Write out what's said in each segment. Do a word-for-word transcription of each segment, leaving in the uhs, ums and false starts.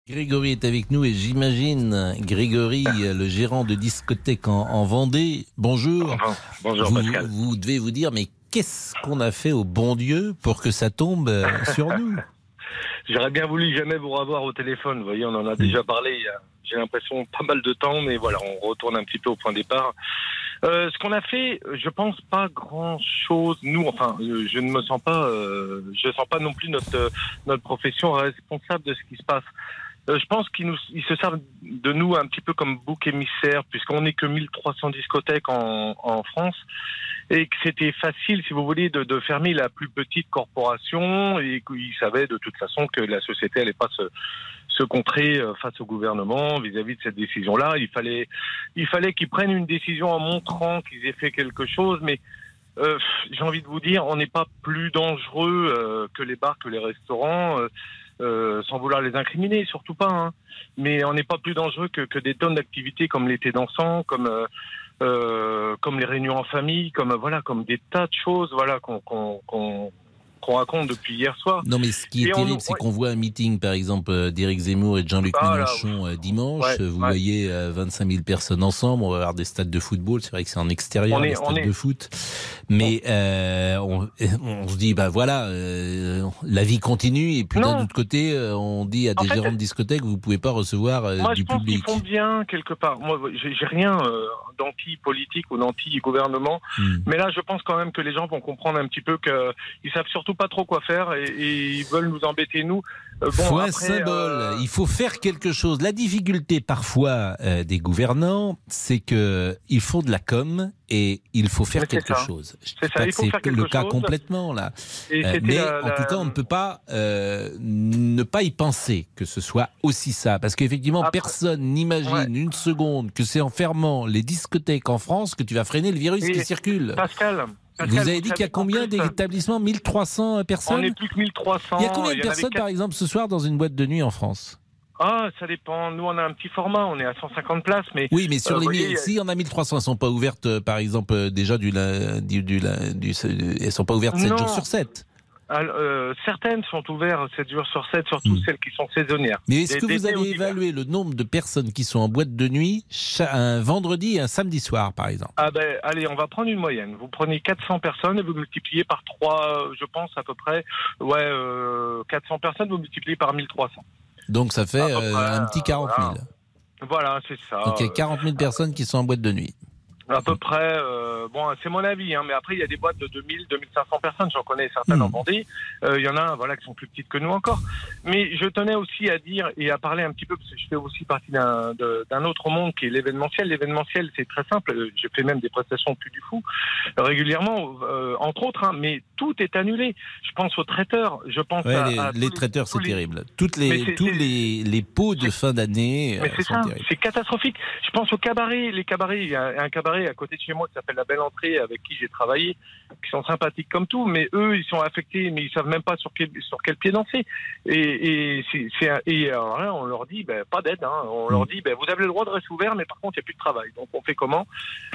Grégory est avec nous et j'imagine, Grégory, le gérant de discothèque en, en Vendée. Bonjour. Bonjour vous, Pascal. Vous devez vous dire, mais qu'est-ce qu'on a fait au bon Dieu pour que ça tombe sur nous? J'aurais bien voulu jamais vous revoir au téléphone. Vous voyez, on en a déjà parlé il y a, j'ai l'impression, pas mal de temps, mais voilà, on retourne un petit peu au point de départ. Euh, ce qu'on a fait, je pense pas grand-chose. Nous, enfin, je ne me sens pas, euh, je sens pas non plus notre notre profession responsable de ce qui se passe. Euh, je pense qu'ils nous, ils se servent de nous un petit peu comme bouc émissaire, puisqu'on n'est que mille trois cents discothèques en, en France, et que c'était facile, si vous voulez, de, de fermer la plus petite corporation, et qu'ils savaient de toute façon que la société n'allait pas se, se contrer face au gouvernement vis-à-vis de cette décision-là. Il fallait, il fallait qu'ils prennent une décision en montrant qu'ils aient fait quelque chose, mais euh, j'ai envie de vous dire, on n'est pas plus dangereux euh, que les bars, que les restaurants. Euh, Euh, sans vouloir les incriminer, surtout pas. Hein. Mais on n'est pas plus dangereux que, que des tonnes d'activités comme l'été dansant, comme euh, euh, comme les réunions en famille, comme voilà, comme des tas de choses, voilà, qu'on qu'on, qu'on, qu'on raconte depuis hier soir. Non, mais ce qui est et terrible, on, c'est ouais. qu'on voit un meeting, par exemple, d'Éric Zemmour et de Jean-Luc ah, Mélenchon là, dimanche. ouais, vous ouais. voyez euh, vingt-cinq mille personnes ensemble. On va avoir des stades de football. C'est vrai que c'est en extérieur, On est, les stades est... de foot. Mais euh, on, on se dit, bah voilà, euh, la vie continue. Et puis non. d'un autre côté, on dit à des en gérants fait, de discothèque, vous pouvez pas recevoir euh, moi, du je pense public. qu'ils font bien quelque part. Moi, j'ai, j'ai rien euh, d'anti-politique ou d'anti-gouvernement, hmm. mais là, je pense quand même que les gens vont comprendre un petit peu qu'ils savent surtout pas trop quoi faire et, et ils veulent nous embêter nous. Il euh, bon, faut après, un symbole, euh... il faut faire quelque chose. La difficulté parfois euh, des gouvernants, c'est que ils font de la com et il faut faire quelque ça. chose. Je c'est dis ça, pas il que faut c'est faire quelque le chose. cas complètement là. Et euh, mais la, en la... tout cas, on ne peut pas euh, ne pas y penser que ce soit aussi ça, parce qu'effectivement, après... personne n'imagine ouais. une seconde que c'est en fermant les discothèques en France que tu vas freiner le virus et qui circule. Pascal. Pascal, vous avez vous dit qu'il y a combien d'établissements? mille trois cents personnes? On n'est plus que mille trois cents. Il y a combien de personnes, par exemple, ce soir dans une boîte de nuit en France? Ah, ça dépend. Nous, on a un petit format. On est à cent cinquante places. Mais, oui, mais sur euh, les voyez, mille, si on a mille trois cents, elles ne sont pas ouvertes, par exemple, déjà, du, du, du, du, elles ne sont pas ouvertes sept jours sur sept. Alors, euh, certaines sont ouvertes sept jours sur sept, surtout mmh. celles qui sont saisonnières. Mais est-ce que vous avez évalué le nombre de personnes qui sont en boîte de nuit un vendredi et un samedi soir, par exemple? Ah ben, allez, on va prendre une moyenne. Vous prenez quatre cents personnes et vous multipliez par trois, je pense, à peu près. Ouais, euh, quatre cents personnes, vous multipliez par mille trois cents. Donc ça fait euh, près, un petit quarante mille. Voilà, voilà c'est ça. Donc il y a quarante mille personnes qui sont en boîte de nuit. À peu près, euh, bon, c'est mon avis, hein, mais après il y a des boîtes de deux mille, deux mille cinq cents personnes, j'en connais certaines mmh. en Vendée. Il euh, y en a, voilà, qui sont plus petites que nous encore. Mais je tenais aussi à dire et à parler un petit peu parce que je fais aussi partie d'un, de, d'un autre monde qui est l'événementiel. L'événementiel, c'est très simple. J'ai fait même des prestations plus du fou euh, régulièrement, euh, entre autres. Hein, mais tout est annulé. Je pense aux traiteurs. Je pense ouais, à, les, à les traiteurs, les, c'est les... terrible. Toutes les, c'est, tous c'est, les, les pots de fin d'année mais euh, c'est sont ça, terribles. C'est catastrophique. Je pense aux cabarets. Les cabarets, il y a un cabaret à côté de chez moi qui s'appelle La Belle Entrée, avec qui j'ai travaillé, qui sont sympathiques comme tout, mais eux, ils sont affectés, mais ils savent même pas sur quel, sur quel pied danser. Et, et, c'est, c'est, et alors là, on leur dit, ben, pas d'aide, hein. On mmh. leur dit, ben, vous avez le droit de rester ouvert, mais par contre, il n'y a plus de travail. Donc, on fait comment?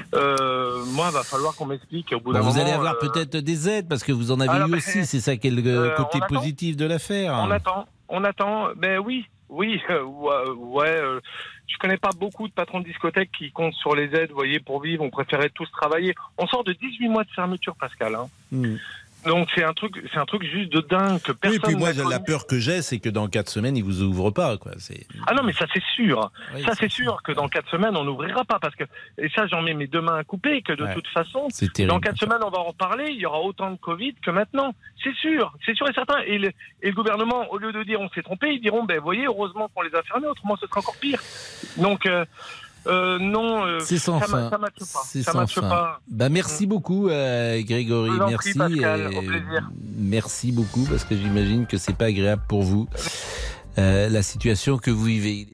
euh, Moi, il va falloir qu'on m'explique au bout d'un bon, moment. Vous allez avoir euh... peut-être des aides, parce que vous en avez alors, eu ben, aussi, c'est ça qui est le euh, côté positif de l'affaire. On attend, on attend, ben oui. Oui, euh, ouais, ouais euh, je connais pas beaucoup de patrons de discothèques qui comptent sur les aides, vous voyez, pour vivre. On préférait tous travailler. On sort de dix-huit mois de fermeture, Pascal. Hein. Mmh. Donc c'est un truc, c'est un truc juste de dingue que personne. Oui, et puis moi, la peur que j'ai, c'est que dans quatre semaines, ils vous ouvrent pas, quoi. C'est... Ah non, mais ça c'est sûr. Oui, ça c'est, c'est sûr que dans quatre semaines, on n'ouvrira pas parce que et ça, j'en mets mes deux mains à couper que de ouais. toute façon, c'est terrible, dans quatre semaines, on va en parler. Il y aura autant de Covid que maintenant. C'est sûr, c'est sûr et certain. Et le, et le gouvernement, au lieu de dire on s'est trompé, ils diront ben voyez, heureusement qu'on les a fermés, autrement ce sera encore pire. Donc euh, Euh, non, euh, c'est sans ça, fin. Ça matche pas. C'est ça sans matche fin. pas. Bah, merci mmh. beaucoup, euh, Grégory. Merci. Prie, Pascal, au plaisir. Merci beaucoup parce que j'imagine que c'est pas agréable pour vous euh, la situation que vous vivez.